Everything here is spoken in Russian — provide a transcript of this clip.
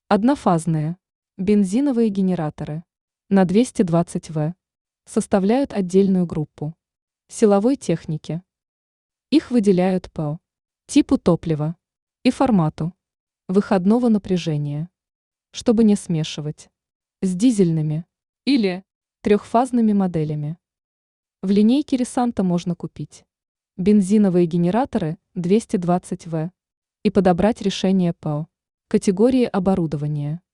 Однофазные бензиновые генераторы на 220 В составляют отдельную группу силовой техники. Их выделяют по типу топлива и формату выходного напряжения, чтобы не смешивать с дизельными или трехфазными моделями. В линейке Ресанта можно купить бензиновые генераторы 220 В и подобрать решение по категории оборудования.